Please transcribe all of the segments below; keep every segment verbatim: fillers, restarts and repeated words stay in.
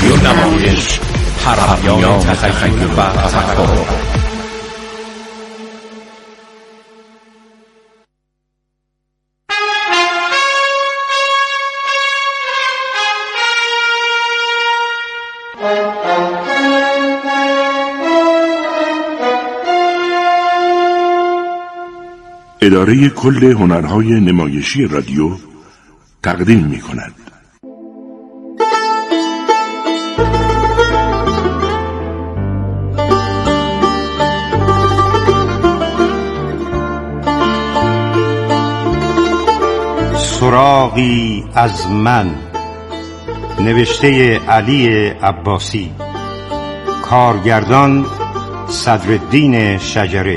رادیو نمایش، پرهمیان تخیل و تفکر. اداره کل هنرهای نمایشی رادیو تقدیم می کند. سراغی از من، نوشته علی عباسی، کارگردان صدرالدین شجره.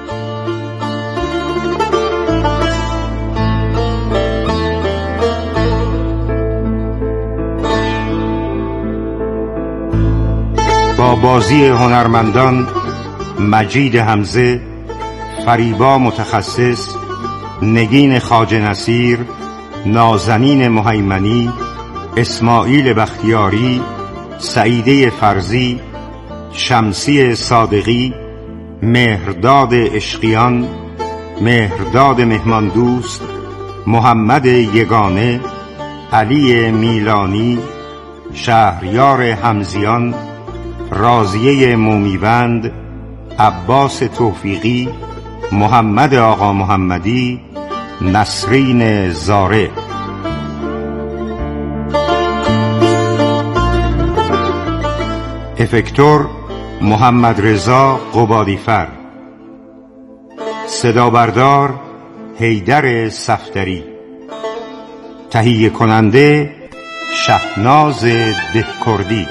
با بازی هنرمندان مجید حمزه، فریبا متخصص، نگین خواجه نصیر، نازنین مهیمنی، اسماعیل بختیاری، سعیده فرزی، شمسی صادقی، مهرداد عشقیان، مهرداد مهماندوست، محمد یگانه، علی میلانی، شهریار حمزیان، راضیه مومیوند، عباس توفیقی، محمد آقا محمدی، نسرین زاره. افکتور محمد رضا قبادیفر. صدا بردار حیدر صفدری. تهیه کننده شهناز دهکردی.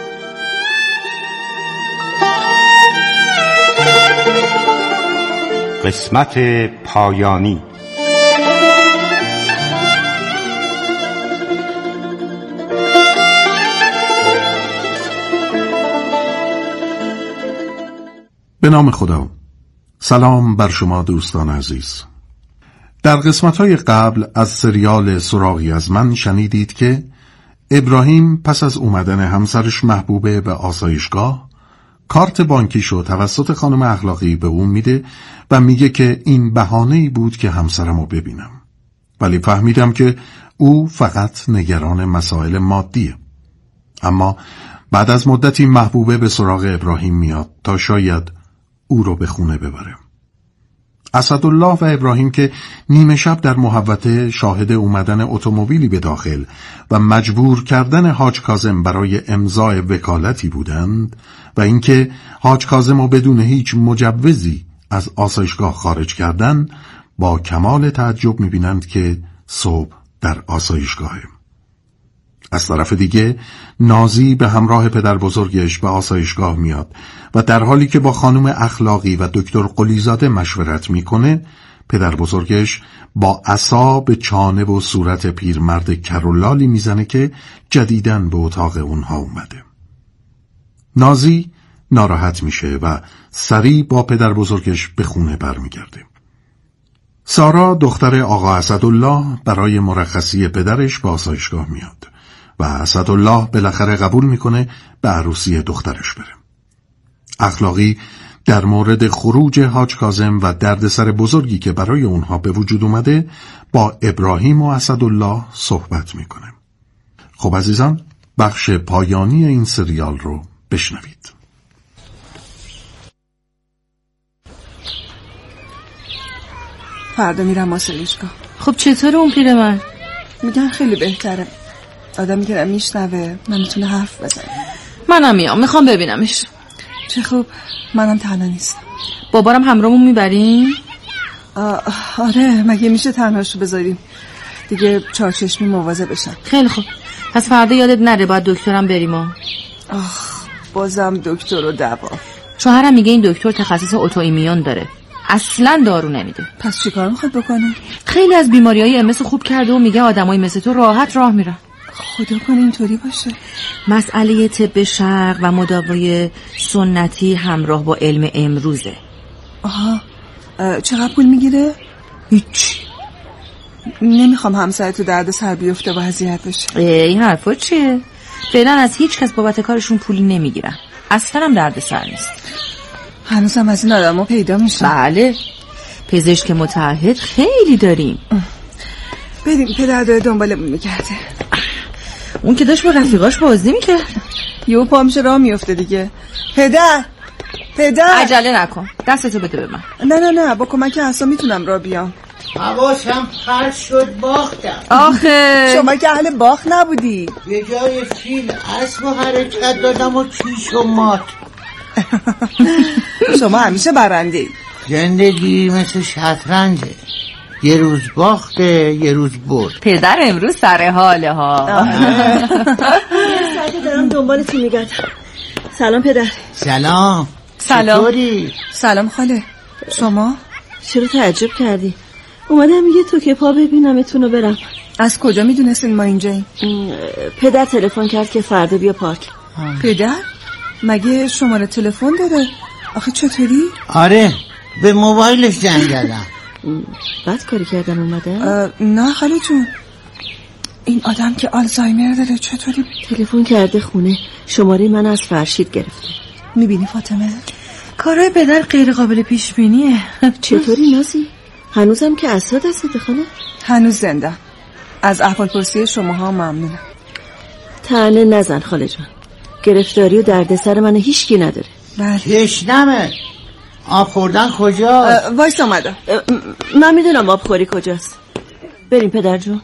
قسمت پایانی. به نام خدا. سلام بر شما دوستان عزیز. در قسمت‌های قبل از سریال سراغی از من شنیدید که ابراهیم پس از اومدن همسرش محبوبه به آسایشگاه کارت بانکیشو توسط خانم اخلاقی به اون میده و میگه که این بهانه‌ای بود که همسرمو ببینم، ولی فهمیدم که او فقط نگران مسائل مادیه. اما بعد از مدتی محبوبه به سراغ ابراهیم میاد تا شاید او رو به خونه ببره. اسدالله و ابراهیم که نیمه شب در محوطه شاهد اومدن اتومبیلی به داخل و مجبور کردن حاج کاظم برای امضای وکالتی بودند و اینکه حاج کاظم رو بدون هیچ مجوزی از آسایشگاه خارج کردن، با کمال تعجب می‌بینند که صبح در آسایشگاهه. از طرف دیگه نازی به همراه پدر بزرگش به آسایشگاه میاد و در حالی که با خانم اخلاقی و دکتر قلیزاده مشورت میکنه، پدر بزرگش با عصا به چانه و صورت پیرمرد کرولالی میزنه که جدیداً به اتاق اونها اومده. نازی ناراحت میشه و سریع با پدر بزرگش به خونه برمیگرده. سارا دختر آقا اسدالله برای مرخصی پدرش به آسایشگاه میاد و اسدالله بالاخره قبول میکنه به عروسی دخترش بره. اخلاقی در مورد خروج حاج کاظم و دردسر بزرگی که برای اونها به وجود اومده با ابراهیم و اسدالله صحبت میکنه. خب عزیزان، بخش پایانی این سریال رو بشنوید. فردا میرم آسایشگاه. خب چطور اون پیرمرد؟ میگن خیلی بهتره. آدمی که میشنوه نمیتونه حرف بزنه. منم میام، میخوام ببینمش. چه خوب، منم تنها نیستم. بابارم همراهمون میبریم؟ آره، مگه میشه تنهاشو بذاریم؟ دیگه چارچشمی مواظب بشن. خیلی خوب، پس فردا یادت نره باید دکترم بریم. آخ، بازم دکتر و دوا. شوهرم میگه این دکتر تخصص اتوایمیون داره، اصلا دارو نمیده. پس چیکار میخواد بکنه؟ خیلی از بیماریهای ام اس خوب کرده و میگه آدمای مثل تو راحت راه میرن. خدا کنه اینطوری باشه. مسئله طب شرق و مداوای سنتی همراه با علم امروزه. آها، چقدر پول میگیره؟ هیچ. نمیخوام همسر تو درد سر بیفته و اذیت بشه. این حرفا چیه؟ فعلا از هیچ کس بابت کارشون پولی نمیگیرن، اصلا هم دردسر نیست. هنوزم از این آدم‌ها پیدا میشه؟ بله، پزشک متعهد خیلی داریم. بریم، پدر داره دنبالمون میگرده. اون که داشت با رفیقاش بازی میکرد، یهو پا میشه راه میفته دیگه. پدر پدر عجله نکن، دستتو بده به من. نه نه نه، با کمک عصا میتونم راه بیام. حواسم پرت شد، باختم. آخه شما که اهل باخت نبودی. یه جای فیل اسب و حرکت دادم و کیش و مات. شما همیشه برنده ای. زندگی مثل شطرنجه، یه روز باخته یه روز برد. پدر امروز سر حاله ها. ساعتی دارم دنبالتون میگردم. سلام پدر. سلام. سلام. چطوری؟ سلام خاله. شما؟ چرا تعجب کردی؟ اومدم یه تو که پا ببینمتون و برم. از کجا میدونستین ما اینجاییم؟ پدر تلفن کرد که فردا بیا پارک. پدر؟ مگه شماره تلفن داره؟ آخه چطوری؟ آره، به موبایلش زنگ زدم. بد کاری کردم اومدم؟ نه خاله جون، این آدم که آلزایمر داره. چطوری؟ تلفن کرده خونه، شماره من از فرشید گرفته. میبینی فاطمه؟ کارهای پدر غیر قابل پیش بینیه. چطوری نازی؟ هنوزم که عصا دستت خانه؟ هنوز زنده. از احوال پرسی شماها ممنونم. طعنه نزن خاله جان، گرفتاری و دردسر من هیچکی نداره. بله. تشنمه. آب خوردن کجاست؟ وایس آمدم. من میدونم آب خوری کجاست. بریم پدر جون.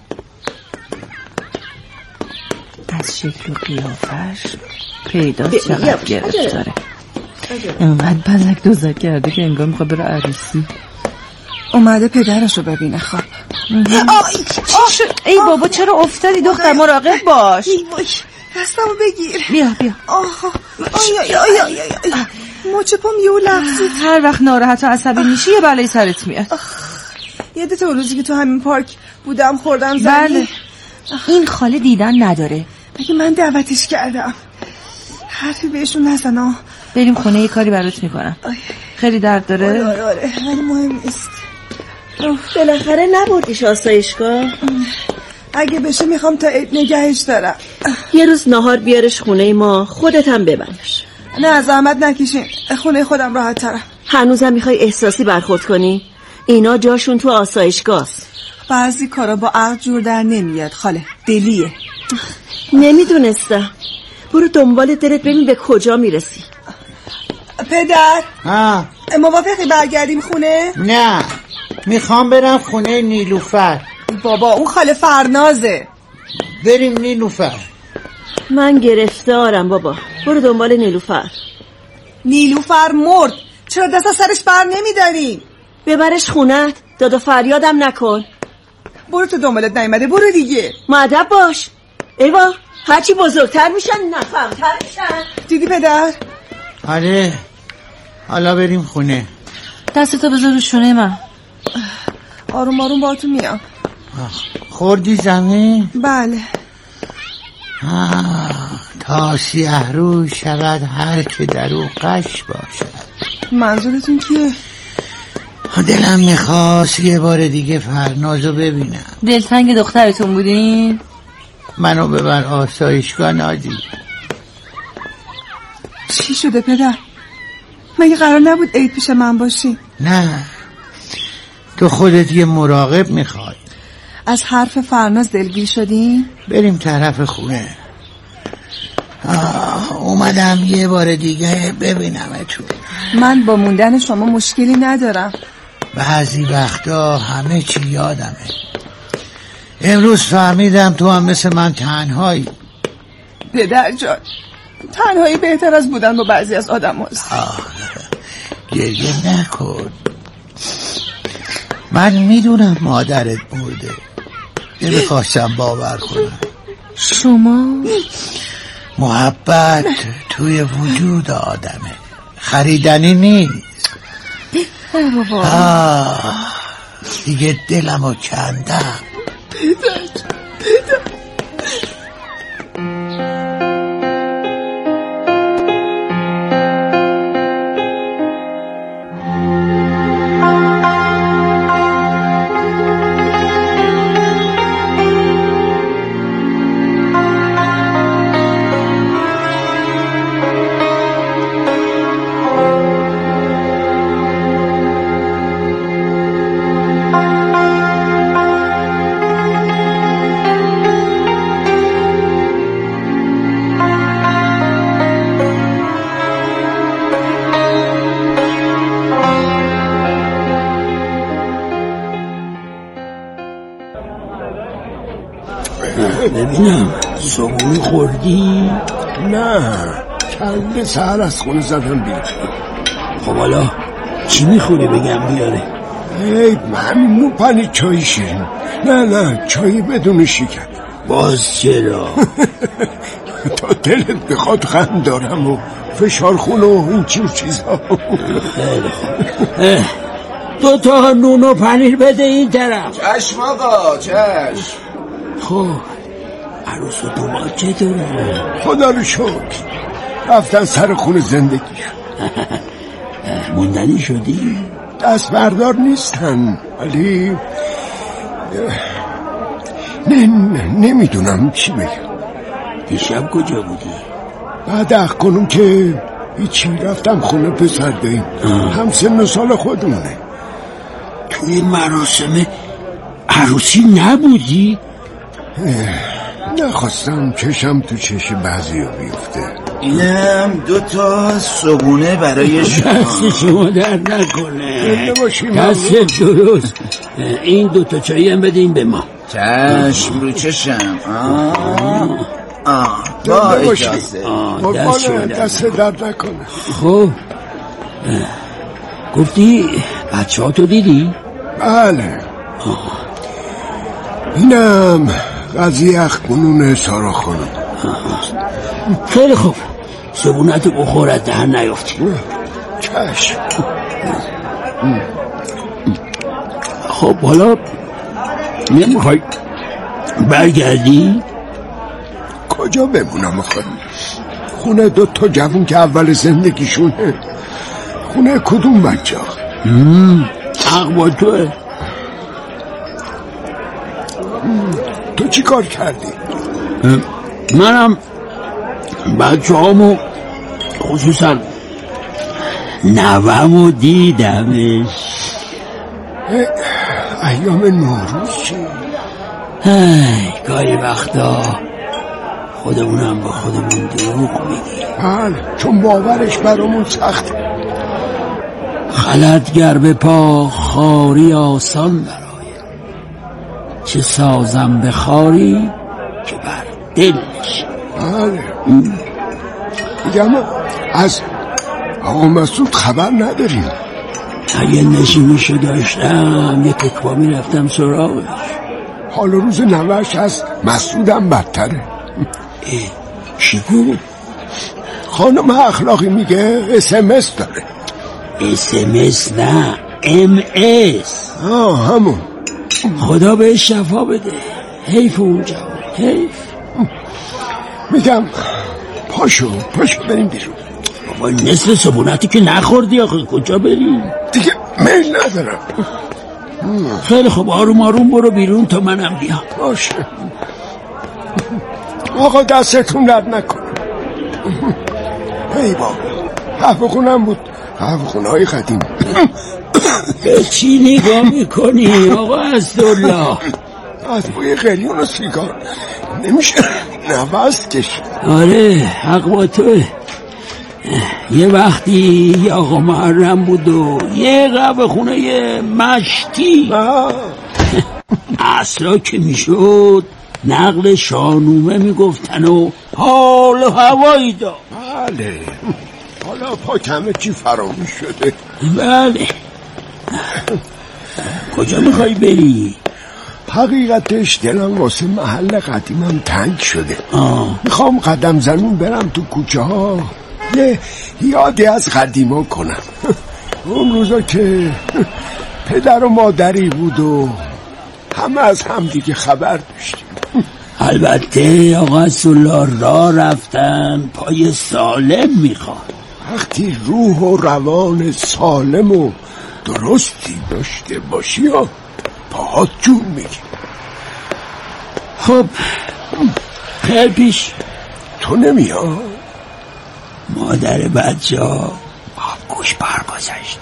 از شکل و قیافش پیدا چقدر گرفتاره. انقدر بزک دوزک کرده که انگار میخواد بره عروسی. اومده پدرشو ببینه. خب چی شد؟ ای بابا چرا افتادی دختر؟ مراقب باش. دستمو بگیر. بیا بیا. آه آی آی آی آی مچ پام یهو لغزید. هر وقت ناراحت و عصبی میشی یه بلای سرت میاد. یادت اون روزی که تو همین پارک بودم خوردم زنی؟ بله. این خاله دیدن نداره. مگه من دعوتش کردم؟ حرفی بهشون نزن. بریم خونه یه کاری برات میکنم. خیلی درد داره؟ آره آره ولی مهم نیست. بالاخره نبردیش آسایشگاه؟ اگه بشه میخوام تا عید نگهش دارم. یه روز نهار بیارش خونه ما، خودت هم ببرش. نه زحمت نکشین، خونه خودم راحت ترم. هنوزم میخوای احساسی برخورد کنی؟ اینا جاشون تو آسایشگاهست. بعضی کارا با عقل جور در نمیاد خاله، دلیه. نمیدونستم. برو دنبال دلت ببین به کجا میرسی. پدر ها، موافقی برگردیم خونه؟ نه، میخوام برم خونه نیلوفر. بابا اون خاله فرنازه. بریم نیلوفر. من گرفتارم بابا، برو دنبال نیلوفر. نیلوفر مرد، چرا دست سرش بر نمیدارین؟ ببرش خونت، داد و فریادم نکن. برو تو دنبالت نیومده، برو دیگه. مؤدب باش. ایوا هرچی بزرگتر میشن نفهمتر میشن. دیدی پدر؟ آره، حالا بریم خونه. دستتو بذار رو شونه من. آروم آروم با تو میام. خوردی زمین؟ بله. آه، تا سیه رو شود هر که در او قش باشد. منظورتون کیه؟ دلم میخواست یه بار دیگه فرنازو ببینم. دلتنگ دخترتون بودین؟ منو ببر آسایشگاه نادی. چی شده پدر؟ مگه قرار نبود عید پیش من باشی؟ نه، تو خودت یه مراقب میخوای. از حرف فرناز دلگیر شدین؟ بریم طرف خونه. آه، اومدم یه بار دیگه ببینمتون. من با موندن شما مشکلی ندارم. بعضی وقتا همه چی یادمه. امروز فهمیدم تو هم مثل من تنهایی. پدر جان، تنهایی بهتر از بودن با بعضی از آدم هست. گریه نکن. من میدونم مادرت مرده، نمیخواستم باور کنم. شما؟ محبت توی وجود آدمه، خریدنی نیست. بابا آه، دیگه دلمو کندم. پدر پدر ببینم صبحونه خوردی؟ نه چند سهر از خونه زدم بیرون. خب حالا چی میخوری بگم بیاره؟ ای همین نو پنی چای شیرین. نه نه چای بدون شکر. باز چرا؟ تا دلت بخواد غم دارم و فشار خون و این چیز چیزا. خیلی خوب دو تا نون و پنیر بده این طرف. چشم آقا چشم. خب عروس و دوماد چطوره؟ خدا رو شکر رفتن سر خون زندگی. موندنی شدی؟ دست بردار نیستن ولی نه نمیدونم چی بگم. دیشب کجا بودی؟ بعد اخ کنم که هیچی رفتم خونه پسر داریم هم سن و سال خودمونه. توی مراسم عروسی نبودی؟ نخواستم چشم تو چش بعضی ها بیفته. اینم دو تا صبونه برای شما. دست شما در نکنه دست درست. این دو تا چایی هم بدین به ما. چشم رو چشم. آه آه با اجازه. دست درد نکنه. خب گفتی بچه ها تو دیدی؟ بله. اینم قضیه اخگونون سارا خانم. خیلی خوب صبونتو بخورد دهن نیافتی. چشم. خب حالا نمیخوای برگردی؟ کجا بمونم آخه؟ خونه دو تا جوون که اول زندگیشونه. خونه کدوم بچه ها؟ حق با توه. تو چی کار کردی؟ منم بچه هامو خصوصا نوامو دیدمش. ایام نوروز چی؟ گاهی وقتا خودمونم با خودمون دروغ میگیم. بله چون باورش برامون سخته. خلطگر به پا خاری آسان برای چه سازم به خاری که بر دل نشه. بله میگم از آقا مسعود خبر نداریم. اگه نشیمشو داشتم یک اکوا میرفتم سراغش. حال روز نوش از مسعودم بدتره. چی بود؟ خانم اخلاقی میگه اس ام اس داره. اس ام اس نه ام اس. آه همون. خدا بهش شفا بده. حیف اون جوان حیف. میگم پاشو پاشو بریم بیرون. بابا نصف صبونتی که نخوردی آخه کجا بریم؟ دیگه میل ندارم. خیلی خوب آروم آروم برو بیرون تا منم بیام. باشه آقا دستتون درد نکنه. ای بابا قهوه خونم بود. قهوه خونه های قدیم. به چی نگاه میکنی آقا عزالله؟ از بوی قلیون و سیگار نمیشه نفس کشید. آره حق با توه. یه وقتی یه آقا محرم بود و یه قهوه خونه یه مشتی اصلا که میشد نقل شاهنامه میگفتن و حال و هوایی دا. بله حالا پاک همه چی فراموش شده. بله کجا میخوای بری؟ حقیقتش دلم واسه محل قدیمم تنگ شده. آه. میخوام قدم زنون برم تو کوچه ها یه یادی از قدیما کنم. اون روزا که پدر و مادری بود و همه از هم دیگه خبر داشتیم. البته آقا عزالله را رفتن پای سالم میخواد. وقتی روح و روان سالم و درستی داشته باشی و پاهات جون میگی. خب خیلی پیش تو نمیاد؟ مادر بچه ها با گوش بر گذاشت.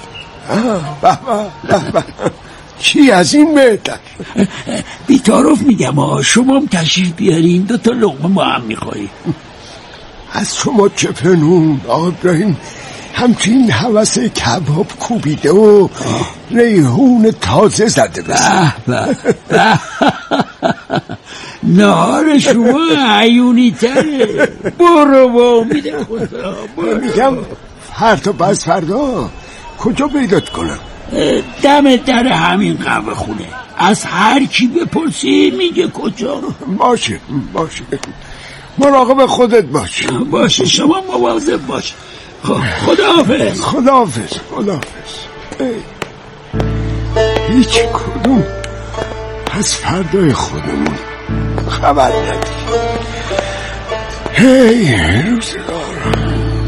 چی از این بهتر؟ بی‌تعارف میگم ها شما هم تشریف بیارین دو تا لقمه ما هم میخوایی. از شما چه پنون آقا ابراهیم همچین حوث کباب کوبیده و ریحون تازه زده. به به نهار شما عیونی تره. برو با امید خدا. میگم فردا پس فردا کجا پیدات کنم؟ دم در همین قهوه خونه. از هر کی بپرسی میگه کجا. باشه باشه، مراقب خودت باش. باشه شما مواظب باش. خداحافظ. خداحافظ خداحافظ. هیچ کدوم از فردای خودمون خبر نداریم. هی روزگار.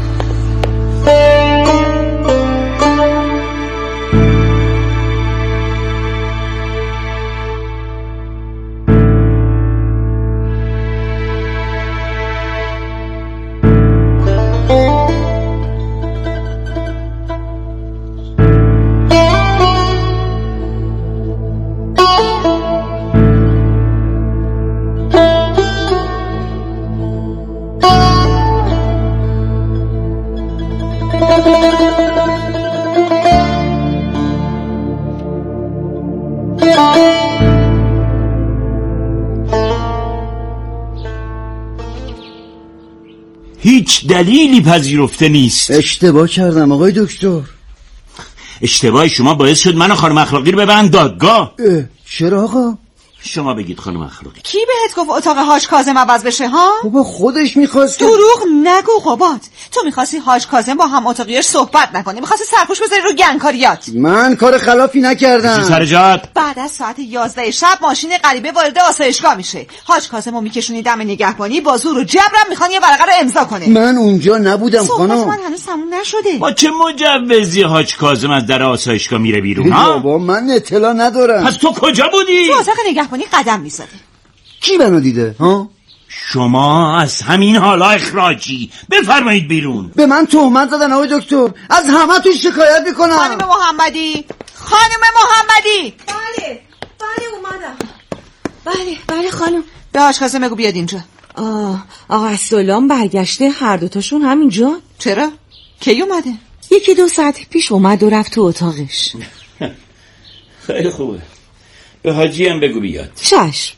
هیچ دلیلی پذیرفته نیست. اشتباه کردم آقای دکتر. اشتباه شما باعث شد من و خانم اخلاقی رو ببرن دادگاه. چرا آقا؟ شما بگید خانم اخلاقی. کی بهت گفت اتاق حاج کاظم عوض بشه ها؟ بابا خودش میخواست. دروغ نگو قباد. تو میخواستی حاج کاظم با هم اتاقیاش صحبت نکنی، میخواستی سرپوش بذاری رو گنگکاریات. من کار خلافی نکردم. سر جات. بعد از ساعت یازده شب ماشین غریبه وارد آسایشگاه میشه. حاج کاظمو میکشونی دم نگهبانی، با زور و جبرم میخوان یه ورقه رو امضا کنه. من اونجا نبودم خانم. صحبت من هنوز تموم نشده. با چه مجوزی حاج کاظم از در آسایشگاه میره بیرون ها؟ بابا من اطلاع ندارم. پس تو کجا بودی؟ تو اتاق نگهبانی قدم میزدی. کی منو دیده ها؟ شما از همین حالا اخراجی. بفرمایید بیرون. به من تهمت زدن آقای دکتر. از همه تو شکایت میکنم. خانم محمدی، خانم محمدی. بله بله اومدم. بله بله خانم. به حاج کاظم بگو بیاد اینجا. آه آقا اسلام برگشته، هر دوتاشون همینجا. چرا؟ کی اومده؟ یکی دو ساعت پیش اومد و رفت تو اتاقش. خیلی خوبه. به حاجی هم بگو بیاد. چشم.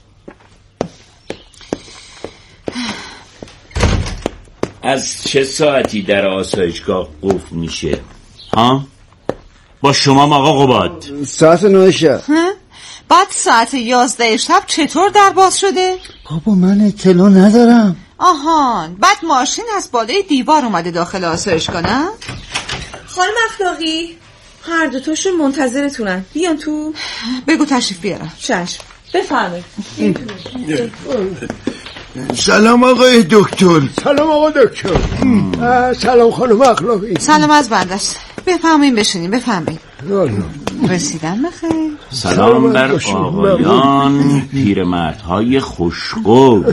از چه ساعتی در آسایشگاه قفل میشه ها؟ با شما آقا قباد؟ ساعت نه شب. بعد ساعت یازده شب چطور در باز شده؟ بابا من اطلاع ندارم. آهان، بعد ماشین از بالای دیوار اومده داخل آسایشگاه نه؟ خانم اخلاقی هر دوتاشون منتظرتونن، بیان تو. بگو تشریف بیارن. چشم بفرمایید. سلام آقای دکتر. سلام آقای دکتر. سلام خانم اخلاقی. سلام از بندست. بفرمایید بشینیم. بفرمایید. رسیدن بخیر. سلام بر آقایان پیرمردهای خوشقول.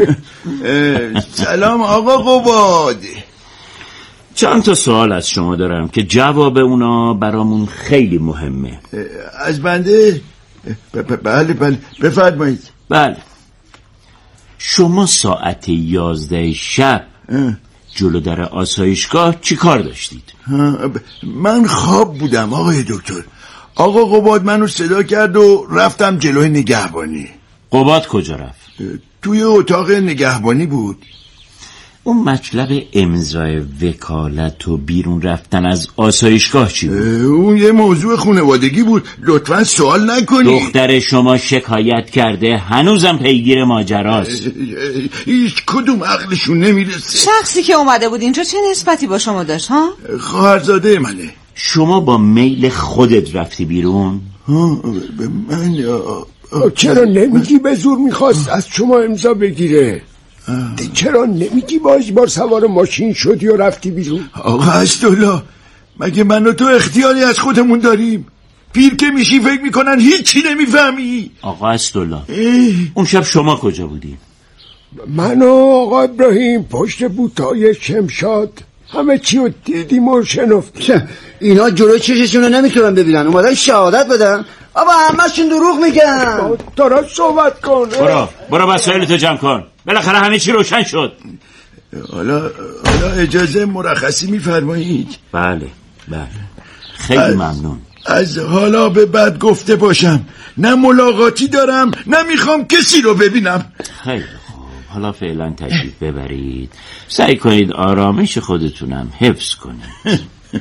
سلام آقا قباد. چند تا سوال از شما دارم که جواب اونا برامون خیلی مهمه. از بنده؟ بله بله بفرمایید. بله شما ساعت یازده شب جلو در آسایشگاه چی کار داشتید؟ من خواب بودم آقای دکتر. آقا قباد منو صدا کرد و رفتم جلوی نگهبانی. قباد کجا رفت؟ توی اتاق نگهبانی بود. اون مطلب امضای وکالت و بیرون رفتن از آسایشگاه چی بود؟ اون یه موضوع خانوادگی بود. لطفا سوال نکنید. دختر شما شکایت کرده، هنوزم پیگیر ماجراست. هیچ کدوم عقلشون نمیرسه. شخصی که اومده بود اینجا چه نسبتی با شما داشت ها؟ خواهرزاده منه. شما با میل خودت رفتی بیرون؟ من چرا نمیگی به زور میخواست از شما امضا بگیره؟ چرا نمیگی با اجبار سوار ماشین شدی و رفتی بیرون؟ آقا اسدالله مگه من و تو اختیاری از خودمون داریم؟ پیر که میشی فکر میکنن هیچی نمیفهمی. آقا اسدالله اون شب شما کجا بودی؟ من و آقا ابراهیم پشت بوتای شمشاد همه چی رو دیدیم و شنفتیم. اینا جلوی چششون رو نمیتونن ببینن، اومدن شهادت بدن. آبا همه‌شون دروغ میگن. دارا صحبت کن. برو برو وسایلتو جمع کن، بالاخره همه چی روشن شد. حالا حالا اجازه مرخصی میفرمایید؟ بله بله خیلی ممنون. از حالا به بعد گفته باشم نه ملاقاتی دارم نه میخوام کسی رو ببینم. خیلی خوب، حالا فعلا تشریف ببرید، سعی کنید آرامش خودتونم حفظ کنید.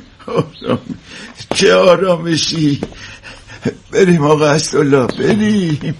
چه آرامشی. بریم آقا اسدالله، بریم.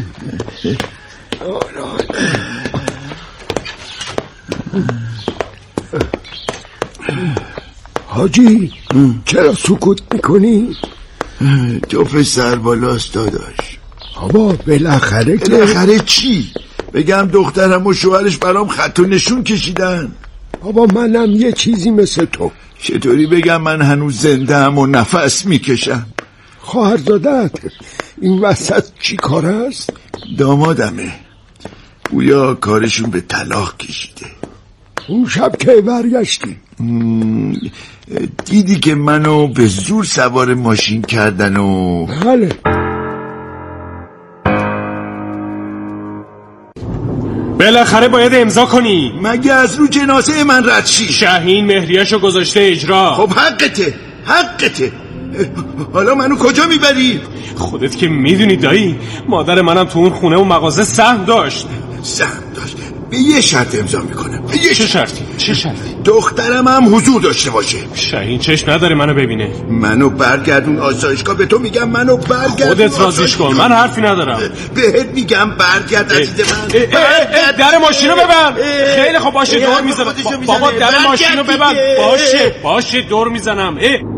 حاجی چرا سکوت میکنی؟ تو پسر بالاست داداش. بابا بالاخره که بالاخره چی؟ بگم دخترم و شوهرش برام خط و نشون کشیدن. بابا منم یه چیزی مثل تو. چطوری بگم من هنوز زنده‌ام و نفس میکشم؟ خواهرزادت این وسط چی کار است؟ دامادمه، گویا کارشون به طلاق کشیده. اون شب که برگشتی دیدی که منو به زور سوار ماشین کردن و بله. بالاخره باید امضا کنی. مگه از رو جنازه من رد شی؟ شاهین مهریه‌شو گذاشته اجرا. خب حقته حقته. حالا منو کجا میبری؟ خودت که میدونی دایی، مادر منم تو اون خونه و مغازه سهم داشت. سهم داشت؟ به یه شرط امضا میکنم. به یه چه شرطی؟ چه شرطی؟ دخترم هم حضور داشته باشه. شاهین چشم نداره منو ببینه. منو برگردون آسایشگاه. به تو میگم منو برگردون. خودت رازیش کن، من حرفی ندارم. بهت میگم برگرد عزیز من. برگرد. در ماشینو ببند. خیلی خب باشه دور میزنم. بابا در ماشینو ببند. باشه باشه دور میزنم.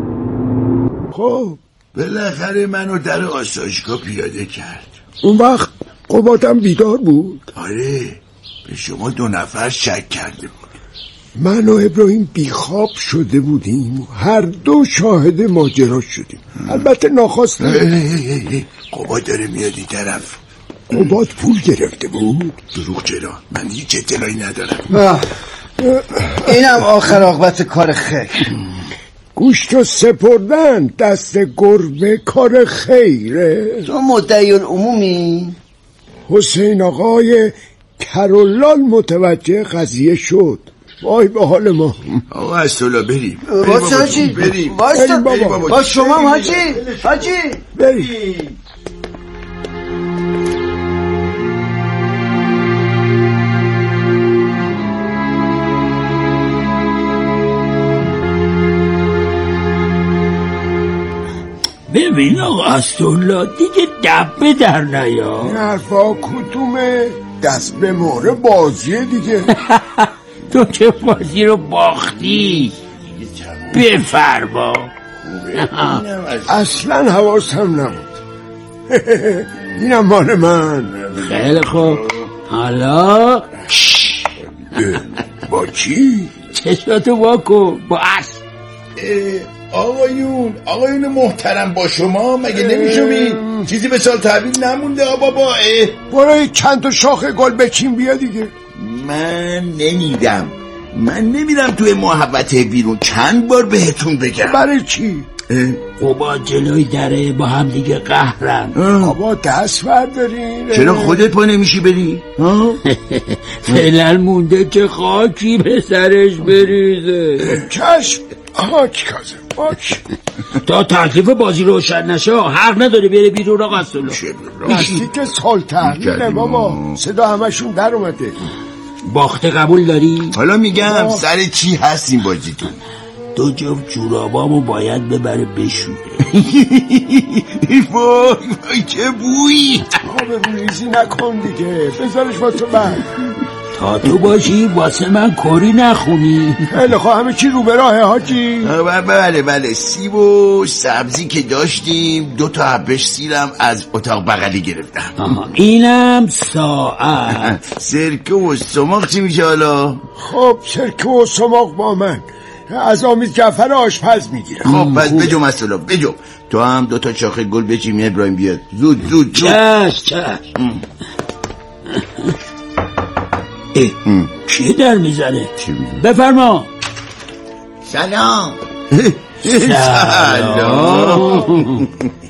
خب بالاخره منو در آسایشگاه پیاده کرد. اون وقت قبادم بیدار بود؟ آره، به شما دو نفر شک کرده بود. من و ابراهیم بیخواب شده بودیم، هر دو شاهد ماجرا شدیم. البته ناخواسته. قباد داره میاد این طرف. قباد پول گرفته بود؟ دروغ چرا؟ من هیچ اطلاعی ندارم. اینم آخر عاقبت کار خیر. گوشتو سپردن دست گربه کار خیره. تو مدعی العمومی؟ حسین آقای کرولال متوجه قضیه شد. وای به حال ما. آقا اسدالله بریم. واسه حاجی بریم. واسه بابا. با شما حاجی. حاجی بریم. ببین آقا اسدالله دیگه دبه در نیا. این حرفا کدومه؟ دست به مهره بازیه دیگه. تو که بازی رو باختی. بفرما. اصلا حواسم نبود. اینم مال من. خیلی خوب، حالا با کی؟ چشماتو واکن. با اصل آقایون آقایون محترم، با شما مگه نمیشوی؟ چیزی به سال تحویل نمونده بابا. برای چند تا شاخ گل بچین بیا دیگه. من نمیدم، من نمیرم توی محبت بیرون. چند بار بهتون بگم. برای چی؟ بابا جلوی دره با هم دیگه قهرن. بابا دست بردارین. چرا خودت پا نمیشی بری؟ فعلا مونده که خاکی به سرش بریزه. چشم. آک کازم آک. تا تکلیف بازی روشن نشه حق نداره بره بیرون. آقا اسدالله راستی که سال تحویله بابا. صدا همشون در اومده. باخته قبول داری؟ حالا میگم سر چی هست این بازیتون؟ دو جفت جورابامو باید ببره بشوره. وای وای چه بویی. آب ریزی نکن دیگه، بذارش واسه من. تا تو باشی واسه من کاری نخونی. خیلی خواه، همه چی رو به راه حاجی. بله بله، سیب و سبزی که داشتیم، دو تا حبش سیرم از اتاق بغلی گرفتم. آها اینم ساعت. سرکه و سماق چی میشه حالا؟ خب سرکه و سماق با من از آمیز جعفر آشپز میگیرم. خب پس بجو مسئله بجو. تو هم دو تا شاخه گل بچیم ابراهیم بیاد. زود زود زود. چش چش. کی در میزنه؟ بفرما. سلام. سلام.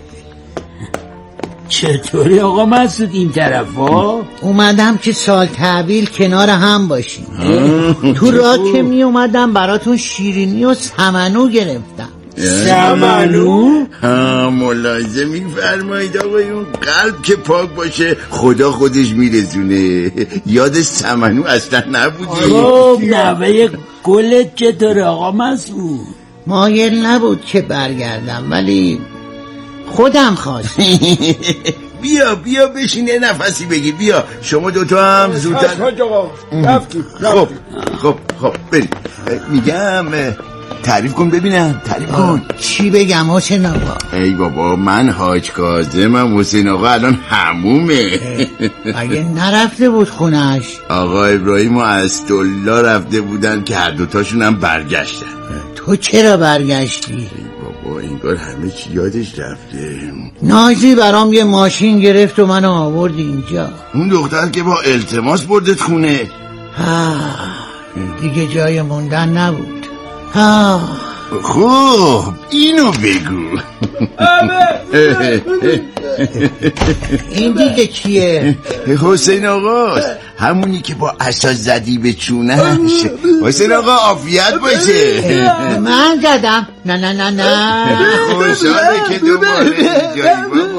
چطوری آقا مسعود این طرفا؟ اومدم که سال تحویل کنار هم باشیم. تو راه که می اومدم براتون شیرینی و سمنو گرفتم. سمنو؟ ها ملاحظه میفرمایید آقایون، قلب که پاک باشه خدا خودش میرسونه. یاد سمنو اصلا نبودی. خب نوه گلت چطوره آقا مسعود؟ مایل نبود که برگردم ولی خودم خواست. بیا بیا بشین یه نفسی بگیر. بیا شما دوتا هم زودتر. خب خب خب بریم. میگم تعریف کن ببینم، تعریف کن. چی بگم حسین آقا؟ ای بابا من حاج کاظمم، حسین آقا الان حمومه. اگه نرفته بود خونش. آقا ابراهیم و اسدالله رفته بودن که هر دوتاشون هم برگشتن. تو چرا برگشتی؟ بابا انگار همه چی یادش رفته. نازی برام یه ماشین گرفت و منو آورد اینجا. اون دختر که با التماس بردت خونه. ها دیگه جای موندن نبود. ها خب اینو بگو. این دیگه کیه؟ حسین آقاست، همونی که با اساس زدی به چونش. حسین آقا عافیت باشه. من زدم؟ نه نه نه نه. خوشحاله که دوباره اینجایی بابا.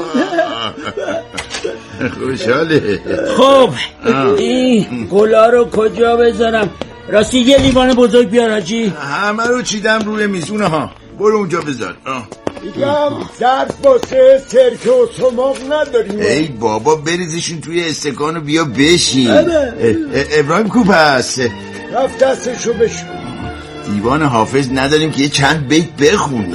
خوشحاله. خب این گلا رو کجا بذارم؟ راستی یه لیوان بزرگ بیار حاجی. همه رو چیدم روی میزونه ها، برو اونجا بذار. میگم ظرف واسه سرکه و سماق نداریم. ای بابا بریزشون توی استکان و بیا بشین. ابراهیم کوپ هست، رفت دستشو بشون. دیوان حافظ نداریم که یه چند بیت بخون.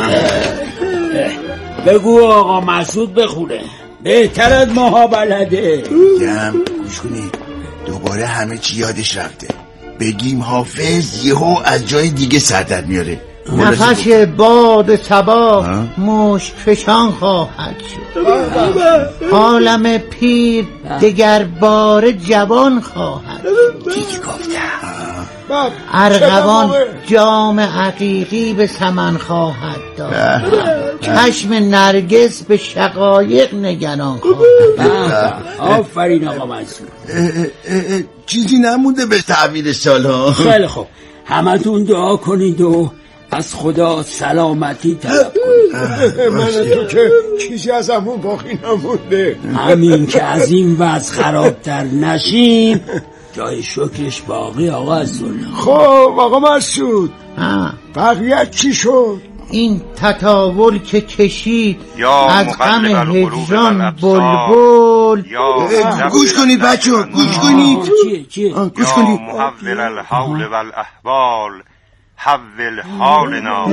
بگو آقا مسعود بخونه، بهتر از ماها بلده. میگم گوش کنید، دوباره همه چی یادش رفته. بگیم حافظ یهو از جای دیگه سر در میاره. نفس باد صبا مشک فشان خواهد شد. عالم پیر دگر بار جوان خواهد شد. دیگه گفتم ارغوان جام حقیقی به سمن خواهد داد. چشم نرگس به شقایق نگران خواهد. آفرین آقا منصور. چیزی نمونده به تعبیر سال ها. خیلی خوب، همتون دعا کنید و از خدا سلامتی طلب کنید. من تو که چیزی از همون باقی نمونده. همین که از این وضع خرابتر نشیم جای شکرش باقی آقا عزالله. خب آقا مسعود بقیه چی شد؟ این تطاول که کشید از غم هجران بلبل. گوش کنید بچه ها، گوش کنید. گوش کنید. محول الحول والاحوال حول حالنا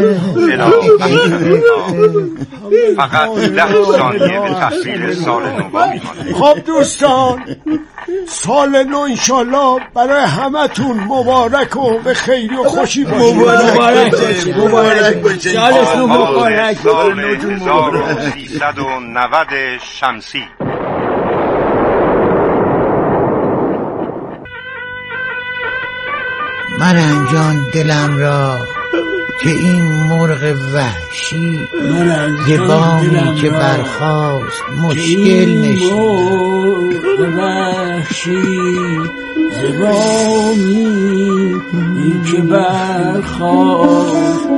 فقط ده ثانیه به تحویل سال نو باقی مانده. خب دوستان، سال نو انشالله برای همتون مبارک و به خیری و خوشی باشه. مبارک باشه، مبارک باشه. سالتون مبارک. سال هزار و سیصد و نود شمسی. من جان دلم را که این مرغ وحشی زبامی که برخاست مشکل نشید. مرغ وحشی زبامی که برخاست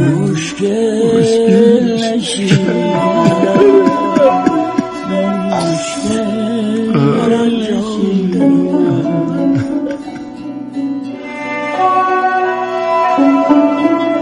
مشکل نشید. مشکل